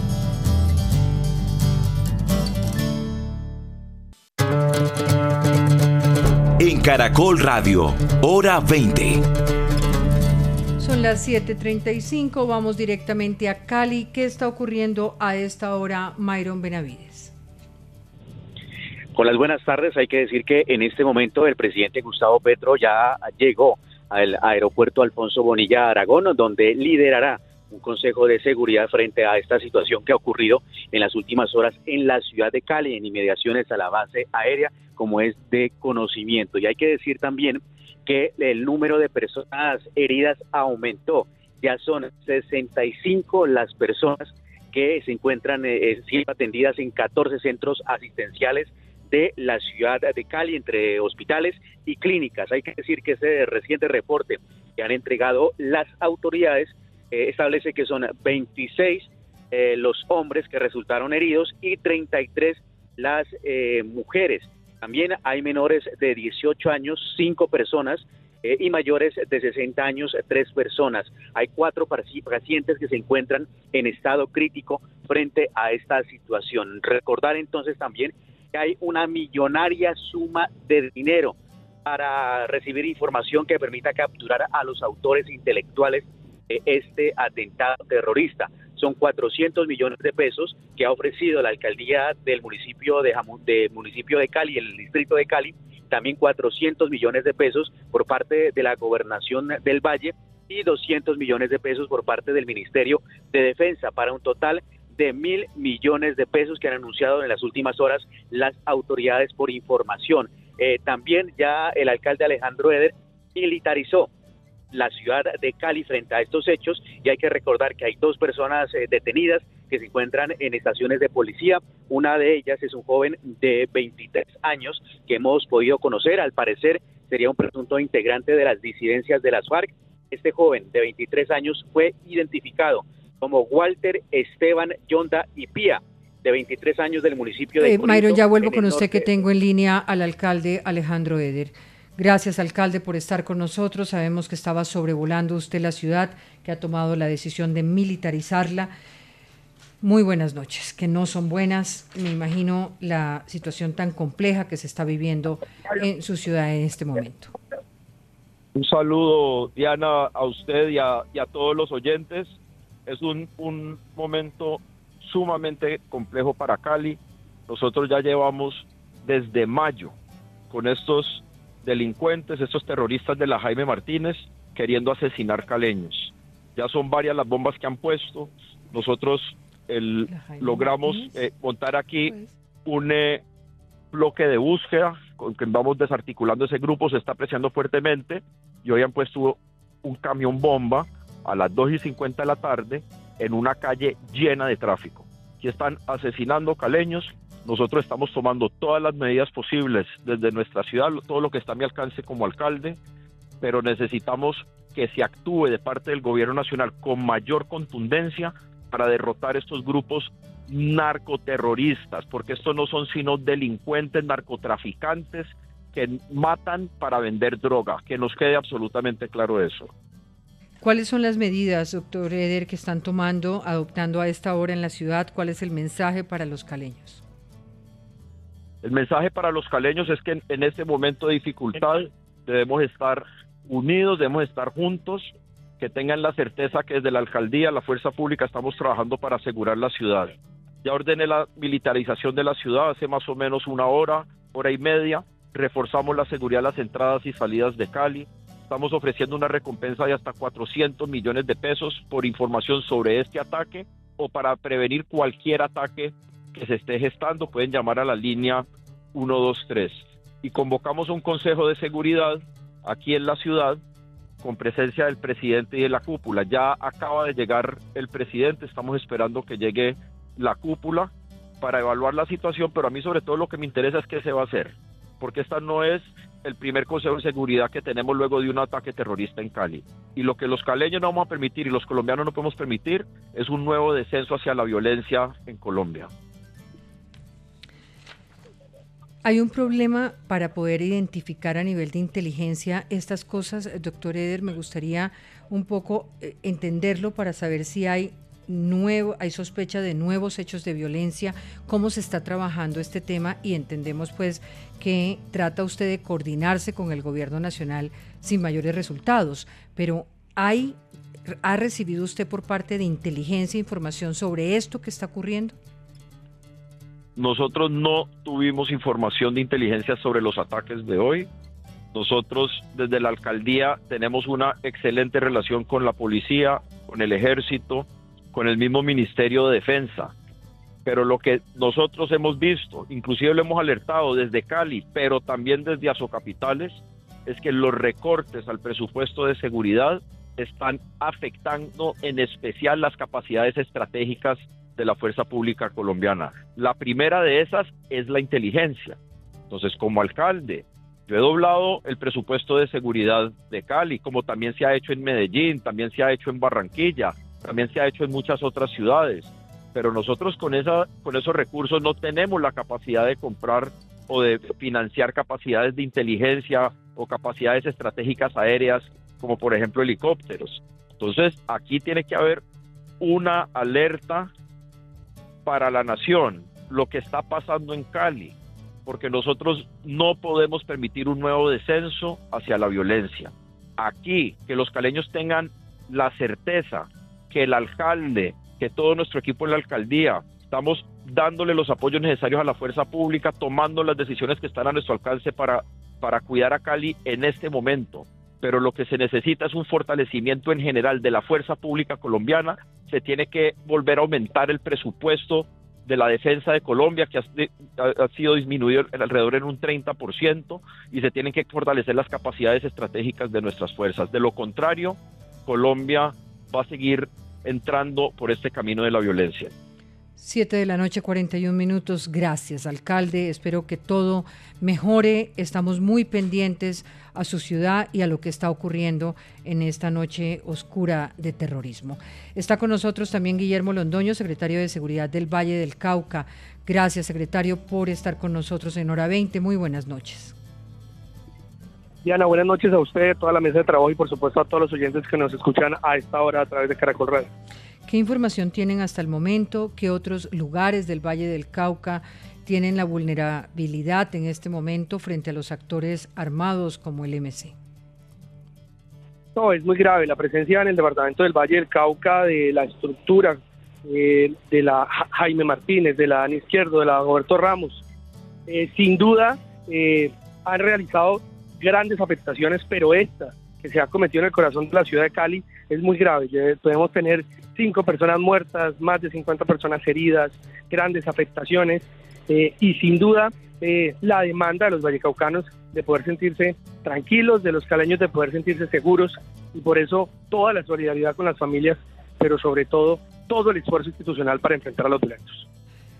En Caracol Radio, hora 20. Son las 7:35, vamos directamente a Cali. ¿Qué está ocurriendo a esta hora, Mayron Benavides? Con las buenas tardes, hay que decir que en este momento el presidente Gustavo Petro ya llegó al aeropuerto Alfonso Bonilla Aragón, donde liderará un consejo de seguridad frente a esta situación que ha ocurrido en las últimas horas en la ciudad de Cali, en inmediaciones a la base aérea, como es de conocimiento. Y hay que decir también que el número de personas heridas aumentó. Ya son 65 las personas que se encuentran siendo atendidas en 14 centros asistenciales de la ciudad de Cali, entre hospitales y clínicas. Hay que decir que ese reciente reporte que han entregado las autoridades establece que son 26 los hombres que resultaron heridos y 33 las mujeres. También hay menores de 18 años, 5 personas, y mayores de 60 años, 3 personas. Hay 4 pacientes que se encuentran en estado crítico frente a esta situación. Recordar entonces también que hay una millonaria suma de dinero para recibir información que permita capturar a los autores intelectuales de este atentado terrorista. Son 400 millones de pesos que ha ofrecido la alcaldía del municipio de Cali, el distrito de Cali, también 400 millones de pesos por parte de la gobernación del Valle y 200 millones de pesos por parte del Ministerio de Defensa, para un total de 1.000 millones de pesos que han anunciado en las últimas horas las autoridades por información. También ya el alcalde Alejandro Eder militarizó la ciudad de Cali frente a estos hechos, y hay que recordar que hay 2 personas detenidas que se encuentran en estaciones de policía. Una de ellas es un joven de 23 años que hemos podido conocer. Al parecer sería un presunto integrante de las disidencias de las FARC. Este joven de 23 años fue identificado como Walter Esteban Yonda y Pía, de 23 años, del municipio de Corito. Mayron, ya vuelvo con usted, que tengo en línea al alcalde Alejandro Eder. Gracias, alcalde, por estar con nosotros. Sabemos que estaba sobrevolando usted la ciudad, que ha tomado la decisión de militarizarla. Muy buenas noches, que no son buenas. Me imagino la situación tan compleja que se está viviendo en su ciudad en este momento. Un saludo, Diana, a usted y a todos los oyentes. Es un momento sumamente complejo para Cali. Nosotros ya llevamos desde mayo con estos delincuentes, estos terroristas de la Jaime Martínez, queriendo asesinar caleños. Ya son varias las bombas que han puesto. Nosotros logramos montar aquí un bloque de búsqueda con que vamos desarticulando ese grupo. Se está apreciando fuertemente, y hoy han puesto un camión bomba a las 2:50 de la tarde en una calle llena de tráfico. Aquí están asesinando caleños. Nosotros estamos tomando todas las medidas posibles desde nuestra ciudad, todo lo que está a mi alcance como alcalde, pero necesitamos que se actúe de parte del gobierno nacional con mayor contundencia para derrotar estos grupos narcoterroristas, porque estos no son sino delincuentes, narcotraficantes que matan para vender droga, que nos quede absolutamente claro eso. ¿Cuáles son las medidas, doctor Eder, que están adoptando a esta hora en la ciudad? ¿Cuál es el mensaje para los caleños? El mensaje para los caleños es que en este momento de dificultad debemos estar unidos, debemos estar juntos, que tengan la certeza que desde la alcaldía, la fuerza pública, estamos trabajando para asegurar la ciudad. Ya ordené la militarización de la ciudad hace más o menos una hora y media. Reforzamos la seguridad de las entradas y salidas de Cali. Estamos ofreciendo una recompensa de hasta 400 millones de pesos por información sobre este ataque o para prevenir cualquier ataque que se esté gestando. Pueden llamar a la línea 123. Y convocamos a un Consejo de Seguridad aquí en la ciudad con presencia del presidente y de la cúpula. Ya acaba de llegar el presidente, estamos esperando que llegue la cúpula para evaluar la situación, pero a mí sobre todo lo que me interesa es qué se va a hacer, porque esta no es el primer Consejo de Seguridad que tenemos luego de un ataque terrorista en Cali. Y lo que los caleños no vamos a permitir y los colombianos no podemos permitir es un nuevo descenso hacia la violencia en Colombia. ¿Hay un problema para poder identificar a nivel de inteligencia estas cosas? Doctor Eder, me gustaría un poco entenderlo para saber si hay sospecha de nuevos hechos de violencia, cómo se está trabajando este tema, y entendemos pues que trata usted de coordinarse con el gobierno nacional sin mayores resultados, pero ¿ha recibido usted por parte de inteligencia información sobre esto que está ocurriendo? Nosotros no tuvimos información de inteligencia sobre los ataques de hoy. Nosotros desde la alcaldía tenemos una excelente relación con la policía, con el ejército, con el mismo Ministerio de Defensa. Pero lo que nosotros hemos visto, inclusive lo hemos alertado desde Cali, pero también desde Azocapitales, es que los recortes al presupuesto de seguridad están afectando en especial las capacidades estratégicas de la fuerza pública colombiana. La primera de esas es la inteligencia. Entonces, como alcalde, yo he doblado el presupuesto de seguridad de Cali, como también se ha hecho en Medellín, también se ha hecho en Barranquilla, también se ha hecho en muchas otras ciudades. Pero nosotros con esos recursos no tenemos la capacidad de comprar o de financiar capacidades de inteligencia o capacidades estratégicas aéreas, como por ejemplo helicópteros. Entonces, aquí tiene que haber una alerta para la nación, lo que está pasando en Cali, porque nosotros no podemos permitir un nuevo descenso hacia la violencia. Aquí, que los caleños tengan la certeza que el alcalde, que todo nuestro equipo en la alcaldía, estamos dándole los apoyos necesarios a la fuerza pública, tomando las decisiones que están a nuestro alcance para cuidar a Cali en este momento. Pero lo que se necesita es un fortalecimiento en general de la fuerza pública colombiana. Se tiene que volver a aumentar el presupuesto de la defensa de Colombia, que ha sido disminuido alrededor en un 30%, y se tienen que fortalecer las capacidades estratégicas de nuestras fuerzas. De lo contrario, Colombia va a seguir entrando por este camino de la violencia. 7:41 p.m. Gracias, alcalde. Espero que todo mejore. Estamos muy pendientes a su ciudad y a lo que está ocurriendo en esta noche oscura de terrorismo. Está con nosotros también Guillermo Londoño, secretario de Seguridad del Valle del Cauca. Gracias, secretario, por estar con nosotros en Hora 20. Muy buenas noches. Diana, buenas noches a usted, a toda la mesa de trabajo y por supuesto a todos los oyentes que nos escuchan a esta hora a través de Caracol Radio. ¿Qué información tienen hasta el momento? ¿Qué otros lugares del Valle del Cauca tienen la vulnerabilidad en este momento frente a los actores armados como el MC? No, es muy grave la presencia en el departamento del Valle del Cauca de la estructura de la Jaime Martínez, de la Dani Izquierdo, de la Roberto Ramos. Sin duda han realizado grandes afectaciones, pero esta que se ha cometido en el corazón de la ciudad de Cali es muy grave. Podemos tener 5 personas muertas, más de 50 personas heridas, grandes afectaciones y sin duda la demanda de los vallecaucanos de poder sentirse tranquilos, de los caleños de poder sentirse seguros, y por eso toda la solidaridad con las familias, pero sobre todo todo el esfuerzo institucional para enfrentar a los violentos.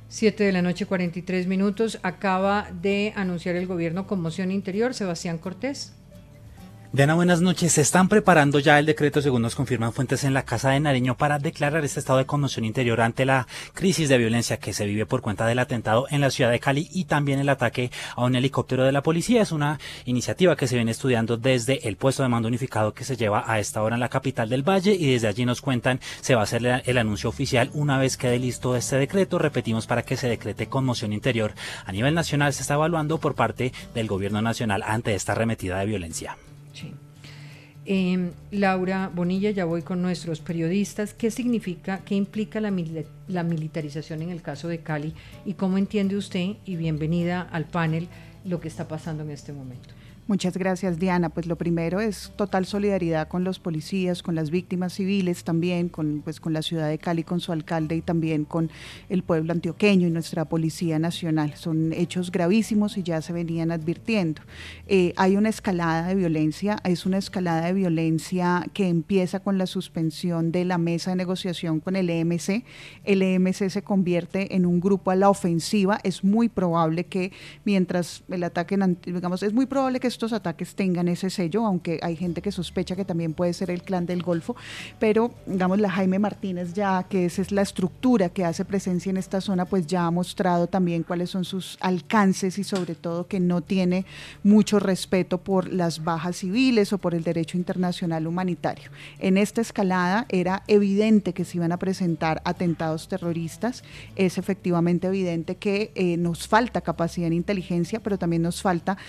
7:43 p.m. Acaba de anunciar el gobierno conmoción interior. Sebastián Cortés. Diana, buenas noches. Se están preparando ya el decreto, según nos confirman fuentes en la Casa de Nariño, para declarar este estado de conmoción interior ante la crisis de violencia que se vive por cuenta del atentado en la ciudad de Cali y también el ataque a un helicóptero de la policía. Es una iniciativa que se viene estudiando desde el puesto de mando unificado que se lleva a esta hora en la capital del Valle, y desde allí nos cuentan se va a hacer el anuncio oficial una vez quede listo este decreto. Repetimos, para que se decrete conmoción interior a nivel nacional. Se está evaluando por parte del gobierno nacional ante esta arremetida de violencia. Sí. Laura Bonilla, ya voy con nuestros periodistas. ¿Qué significa, qué implica la militarización en el caso de Cali, y cómo entiende usted, y bienvenida al panel, lo que está pasando en este momento? Muchas gracias, Diana. Pues lo primero es total solidaridad con los policías, con las víctimas civiles también, con la ciudad de Cali, con su alcalde y también con el pueblo antioqueño y nuestra Policía Nacional. Son hechos gravísimos y ya se venían advirtiendo. Hay una escalada de violencia, es una escalada de violencia que empieza con la suspensión de la mesa de negociación con el EMC. El EMC se convierte en un grupo a la ofensiva. Es muy probable que mientras el ataque, digamos, es muy probable que estos ataques tengan ese sello, aunque hay gente que sospecha que también puede ser el Clan del Golfo, pero digamos la Jaime Martínez ya, que esa es la estructura que hace presencia en esta zona, pues ya ha mostrado también cuáles son sus alcances y sobre todo que no tiene mucho respeto por las bajas civiles o por el derecho internacional humanitario. En esta escalada era evidente que se iban a presentar atentados terroristas, es efectivamente evidente que nos falta capacidad en inteligencia, pero también nos falta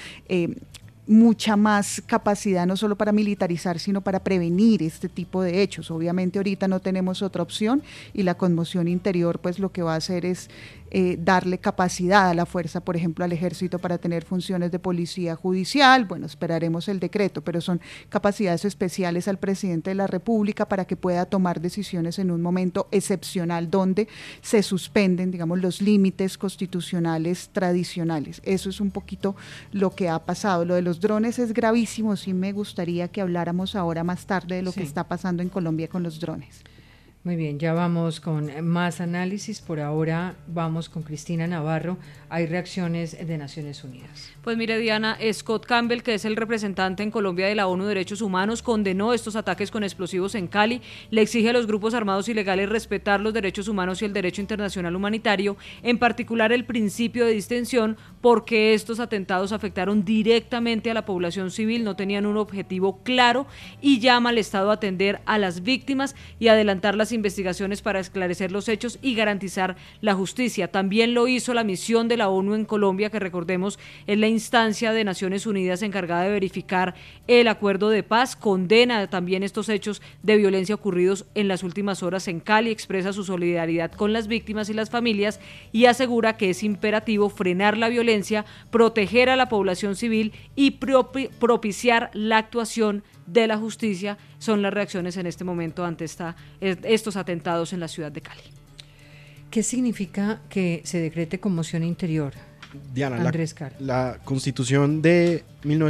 mucha más capacidad no solo para militarizar, sino para prevenir este tipo de hechos. Obviamente ahorita no tenemos otra opción y la conmoción interior pues lo que va a hacer es darle capacidad a la fuerza, por ejemplo al ejército para tener funciones de policía judicial. Bueno, esperaremos el decreto, pero son capacidades especiales al presidente de la República para que pueda tomar decisiones en un momento excepcional donde se suspenden, digamos, los límites constitucionales tradicionales. Eso es un poquito lo que ha pasado. Lo de los drones es gravísimo, sí me gustaría que habláramos ahora más tarde de lo que está pasando en Colombia con los drones. Muy bien, ya vamos con más análisis. Por ahora vamos con Cristina Navarro. Hay reacciones de Naciones Unidas. Pues mire, Diana, Scott Campbell, que es el representante en Colombia de la ONU de Derechos Humanos, condenó estos ataques con explosivos en Cali, le exige a los grupos armados ilegales respetar los derechos humanos y el derecho internacional humanitario, en particular el principio de distensión, porque estos atentados afectaron directamente a la población civil, no tenían un objetivo claro, y llama al Estado a atender a las víctimas y adelantar las investigaciones para esclarecer los hechos y garantizar la justicia. También lo hizo la misión de la ONU en Colombia, que recordemos es la instancia de Naciones Unidas encargada de verificar el acuerdo de paz. Condena también estos hechos de violencia ocurridos en las últimas horas en Cali, expresa su solidaridad con las víctimas y las familias y asegura que es imperativo frenar la violencia, proteger a la población civil y propiciar la actuación de la justicia. Son las reacciones en este momento ante estos atentados en la ciudad de Cali. ¿Qué significa que se decrete conmoción interior? Diana, Andrés Caro. La Constitución de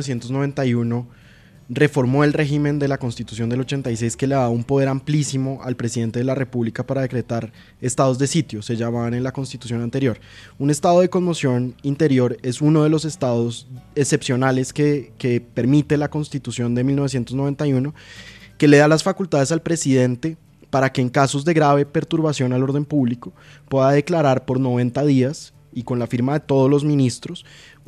1991 reformó el régimen de la Constitución del 86, que le daba un poder amplísimo al presidente de la República para decretar estados de sitio, se llamaban en la Constitución anterior. Un estado de conmoción interior es uno de los estados excepcionales que permite la Constitución de 1991, que le da las facultades al presidente para que en casos de grave perturbación al orden público pueda declarar por 90 días y con la firma de todos los ministros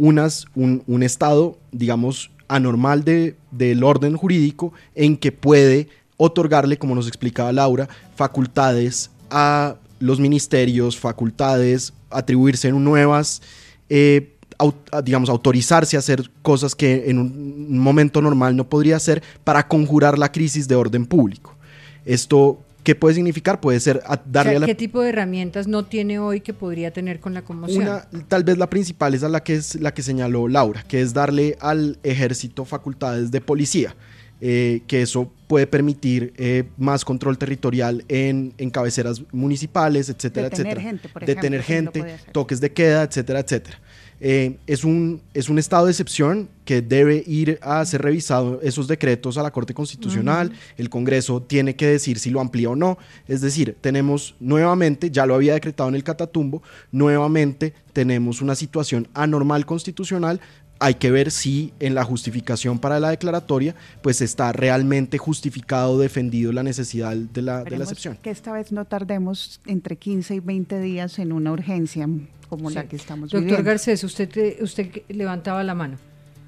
un estado, digamos, anormal del orden jurídico, en que puede otorgarle, como nos explicaba Laura, facultades a los ministerios, facultades, atribuirse nuevas, digamos, autorizarse a hacer cosas que en un momento normal no podría hacer para conjurar la crisis de orden público. Esto, ¿qué puede significar? Puede ser darle ¿Qué tipo de herramientas no tiene hoy que podría tener con la conmoción? Tal vez la principal es la que señaló Laura, que es darle al ejército facultades de policía, que eso puede permitir más control territorial en cabeceras municipales, etcétera, etcétera. Detener gente, toques de queda, etcétera, etcétera. Es un estado de excepción que debe ir a ser revisado esos decretos a la Corte Constitucional. El Congreso tiene que decir si lo amplía o no. Es decir, tenemos nuevamente, ya lo había decretado en el Catatumbo, nuevamente tenemos una situación anormal constitucional. Hay que ver si en la justificación para la declaratoria pues está realmente justificado, defendido la necesidad de la excepción. Que esta vez no tardemos entre 15 y 20 días en una urgencia como la que estamos viviendo. Doctor Garcés, usted levantaba la mano.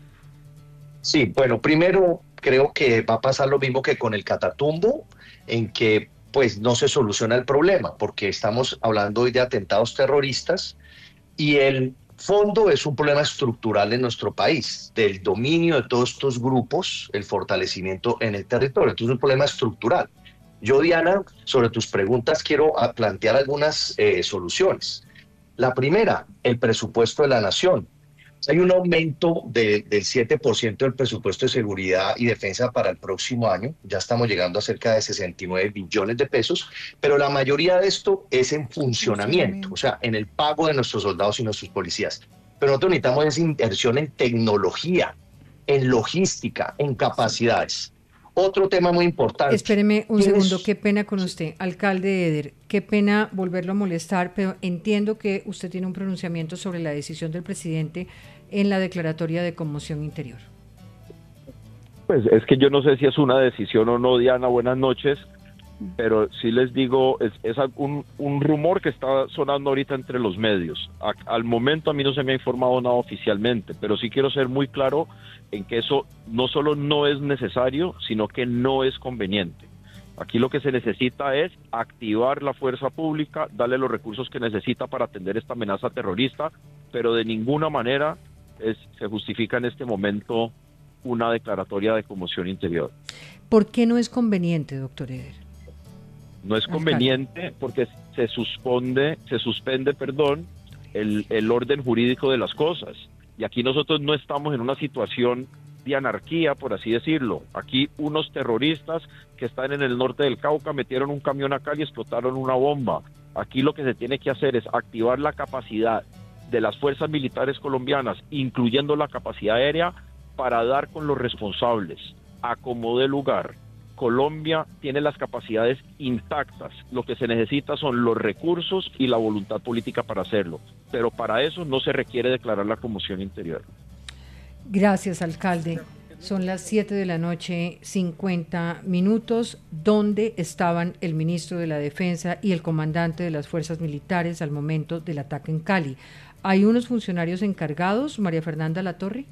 Sí, bueno, primero creo que va a pasar lo mismo que con el Catatumbo, en que pues no se soluciona el problema, porque estamos hablando hoy de atentados terroristas y el fondo es un problema estructural en nuestro país, del dominio de todos estos grupos, el fortalecimiento en el territorio. Entonces es un problema estructural. Yo, Diana, sobre tus preguntas quiero plantear algunas soluciones. La primera, el presupuesto de la nación. Hay un aumento del 7% del presupuesto de seguridad y defensa para el próximo año. Ya estamos llegando a cerca de 69 billones de pesos, pero la mayoría de esto es en funcionamiento, o sea, en el pago de nuestros soldados y nuestros policías. Pero nosotros necesitamos esa inversión en tecnología, en logística, en capacidades. Otro tema muy importante. Espéreme un segundo, qué pena con usted, alcalde Eder, qué pena volverlo a molestar, pero entiendo que usted tiene un pronunciamiento sobre la decisión del presidente en la declaratoria de conmoción interior. Pues es que yo no sé si es una decisión o no, Diana, buenas noches, pero sí les digo, es un rumor que está sonando ahorita entre los medios. Al momento a mí no se me ha informado nada oficialmente, pero sí quiero ser muy claro en que eso no solo no es necesario, sino que no es conveniente. Aquí lo que se necesita es activar la fuerza pública, darle los recursos que necesita para atender esta amenaza terrorista, pero de ninguna manera se justifica en este momento una declaratoria de conmoción interior. ¿Por qué no es conveniente, doctor Eder? No es conveniente porque se suspende, el orden jurídico de las cosas. Y aquí nosotros no estamos en una situación de anarquía, por así decirlo. Aquí unos terroristas que están en el norte del Cauca metieron un camión acá y explotaron una bomba. Aquí lo que se tiene que hacer es activar la capacidad de las fuerzas militares colombianas, incluyendo la capacidad aérea, para dar con los responsables, a como dé lugar. Colombia tiene las capacidades intactas, lo que se necesita son los recursos y la voluntad política para hacerlo, pero para eso no se requiere declarar la conmoción interior. Gracias, alcalde. Son las 7 de la noche, 50 minutos. ¿Dónde estaban el ministro de la Defensa y el comandante de las fuerzas militares al momento del ataque en Cali? ¿Hay unos funcionarios encargados, María Fernanda Latorre?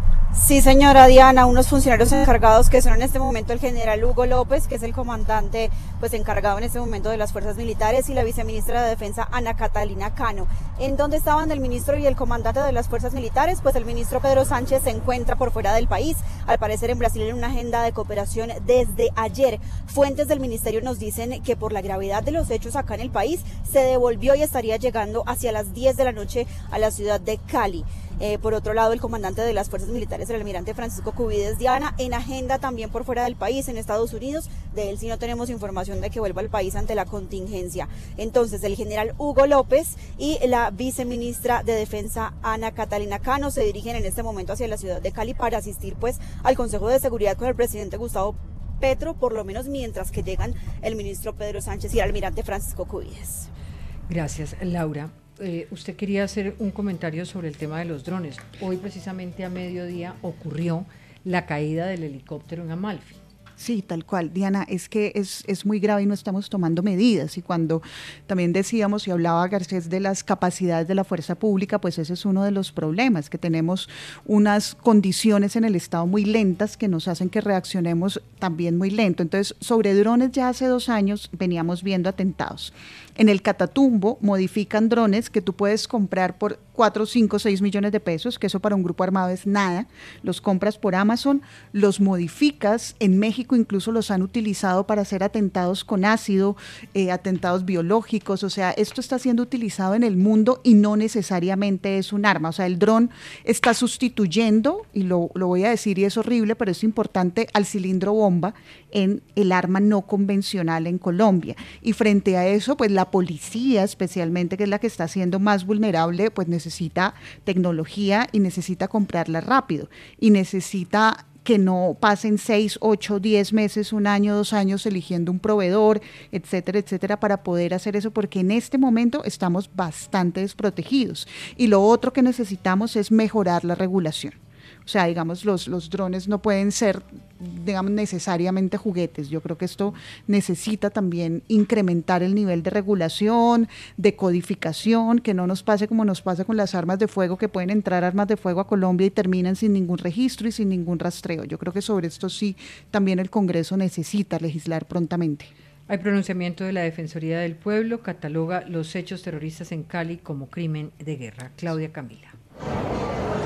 Sí, señora Diana, unos funcionarios encargados que son en este momento el general Hugo López, que es el comandante pues encargado en este momento de las fuerzas militares, y la viceministra de Defensa Ana Catalina Cano. ¿En dónde estaban el ministro y el comandante de las fuerzas militares? Pues el ministro Pedro Sánchez se encuentra por fuera del país, al parecer en Brasil, en una agenda de cooperación desde ayer. Fuentes del ministerio nos dicen que por la gravedad de los hechos acá en el país se devolvió y estaría llegando hacia las 10 de la noche a la ciudad de Cali. Por otro lado, el comandante de las fuerzas militares, el almirante Francisco Cubides Diana, en agenda también por fuera del país, en Estados Unidos. De él sí no tenemos información de que vuelva al país ante la contingencia. Entonces, el general Hugo López y la viceministra de Defensa Ana Catalina Cano se dirigen en este momento hacia la ciudad de Cali para asistir pues al Consejo de Seguridad con el presidente Gustavo Petro, por lo menos mientras que llegan el ministro Pedro Sánchez y el almirante Francisco Cubides. Gracias, Laura. Usted quería hacer un comentario sobre el tema de los drones. Hoy precisamente a mediodía ocurrió la caída del helicóptero en Amalfi. Sí, tal cual, Diana, es que es muy grave y no estamos tomando medidas, y cuando también decíamos y hablaba Garcés de las capacidades de la fuerza pública, pues ese es uno de los problemas, que tenemos unas condiciones en el Estado muy lentas que nos hacen que reaccionemos también muy lento. Entonces, sobre drones ya hace 2 años veníamos viendo atentados. En el Catatumbo modifican drones que tú puedes comprar por 4, 5, 6 millones de pesos, que eso para un grupo armado es nada. Los compras por Amazon, los modificas. En México incluso los han utilizado para hacer atentados con ácido, atentados biológicos. O sea, esto está siendo utilizado en el mundo y no necesariamente es un arma. O sea, el dron está sustituyendo, y lo voy a decir y es horrible, pero es importante, al cilindro bomba en el arma no convencional en Colombia. Y frente a eso, pues la policía especialmente, que es la que está siendo más vulnerable, pues necesita tecnología y necesita comprarla rápido y necesita que no pasen 6, 8, 10 meses, 1 año, 2 años eligiendo un proveedor, etcétera, etcétera, para poder hacer eso, porque en este momento estamos bastante desprotegidos. Y lo otro que necesitamos es mejorar la regulación. O sea, digamos, los drones no pueden ser, digamos, necesariamente juguetes. Yo creo que esto necesita también incrementar el nivel de regulación, de codificación, que no nos pase como nos pasa con las armas de fuego, que pueden entrar armas de fuego a Colombia y terminan sin ningún registro y sin ningún rastreo. Yo creo que sobre esto sí también el Congreso necesita legislar prontamente. Hay pronunciamiento de la Defensoría del Pueblo, cataloga los hechos terroristas en Cali como crimen de guerra. Claudia Camila.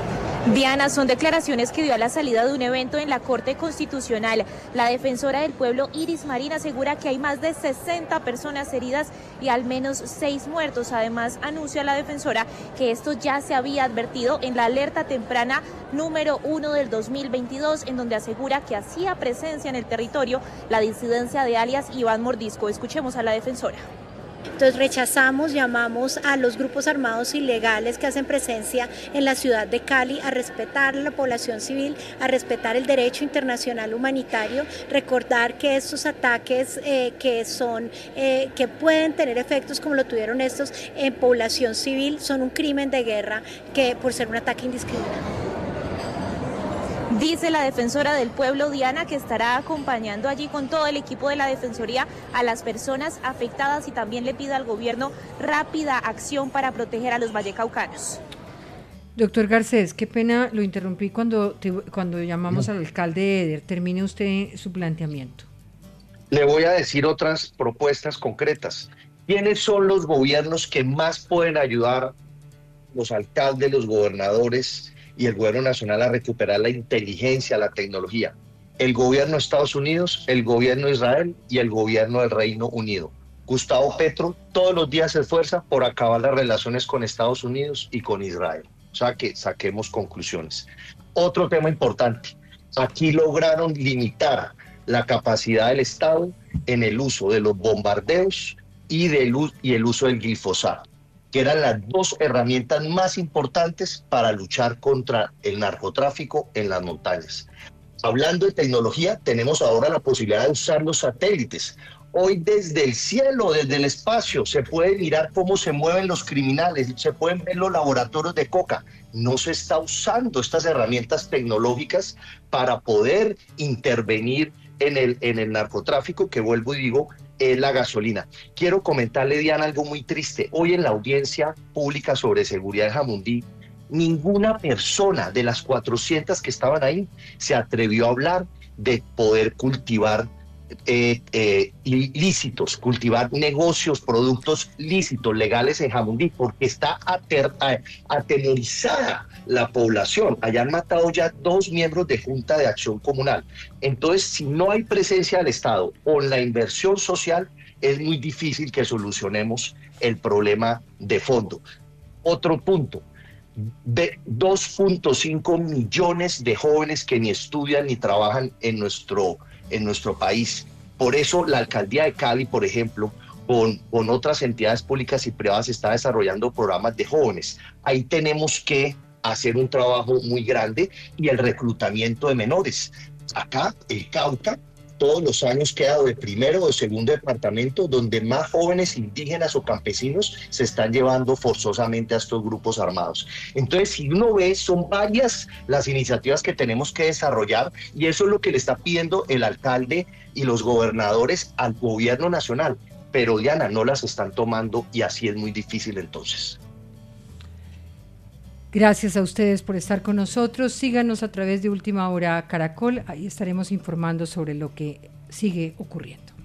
Diana, son declaraciones que dio a la salida de un evento en la Corte Constitucional. La defensora del pueblo, Iris Marín, asegura que hay más de 60 personas heridas y al menos 6 muertos. Además, anuncia la defensora que esto ya se había advertido en la alerta temprana número 1 del 2022, en donde asegura que hacía presencia en el territorio la disidencia de alias Iván Mordisco. Escuchemos a la defensora. Entonces rechazamos, llamamos a los grupos armados ilegales que hacen presencia en la ciudad de Cali a respetar la población civil, a respetar el derecho internacional humanitario, recordar que estos ataques que pueden tener efectos como lo tuvieron estos en población civil son un crimen de guerra por ser un ataque indiscriminado. Dice la defensora del pueblo, Diana, que estará acompañando allí con todo el equipo de la Defensoría a las personas afectadas y también le pide al gobierno rápida acción para proteger a los vallecaucanos. Doctor Garcés, qué pena, lo interrumpí cuando llamamos al alcalde Eder. Termine usted su planteamiento. Le voy a decir otras propuestas concretas. ¿Quiénes son los gobiernos que más pueden ayudar, los alcaldes, los gobernadores y el gobierno nacional, a recuperar la inteligencia, la tecnología? El gobierno de Estados Unidos, el gobierno de Israel y el gobierno del Reino Unido. Gustavo Petro todos los días se esfuerza por acabar las relaciones con Estados Unidos y con Israel. O sea, que saquemos conclusiones. Otro tema importante. Aquí lograron limitar la capacidad del Estado en el uso de los bombardeos y el uso del glifosato, que eran las dos herramientas más importantes para luchar contra el narcotráfico en las montañas. Hablando de tecnología, tenemos ahora la posibilidad de usar los satélites. Hoy desde el cielo, desde el espacio, se puede mirar cómo se mueven los criminales, se pueden ver los laboratorios de coca. No se está usando estas herramientas tecnológicas para poder intervenir en el narcotráfico, que vuelvo y digo, es la gasolina. Quiero comentarle, Diana, algo muy triste. Hoy en la audiencia pública sobre seguridad en Jamundí, ninguna persona de las 400 que estaban ahí se atrevió a hablar de poder cultivar ilícitos, cultivar negocios, productos lícitos, legales en Jamundí, porque está atemorizada la población. Allá han matado ya 2 miembros de Junta de Acción Comunal. Entonces, si no hay presencia del Estado o en la inversión social, es muy difícil que solucionemos el problema de fondo. Otro punto. 2.5 millones de jóvenes que ni estudian ni trabajan en nuestro país. Por eso la alcaldía de Cali, por ejemplo, con otras entidades públicas y privadas, está desarrollando programas de jóvenes. Ahí tenemos que hacer un trabajo muy grande, y el reclutamiento de menores. Acá, el Cauca, todos los años queda de primero o de segundo departamento donde más jóvenes indígenas o campesinos se están llevando forzosamente a estos grupos armados. Entonces, si uno ve, son varias las iniciativas que tenemos que desarrollar, y eso es lo que le está pidiendo el alcalde y los gobernadores al gobierno nacional. Pero, Diana, no las están tomando, y así es muy difícil entonces. Gracias a ustedes por estar con nosotros. Síganos a través de Última Hora Caracol. Ahí estaremos informando sobre lo que sigue ocurriendo.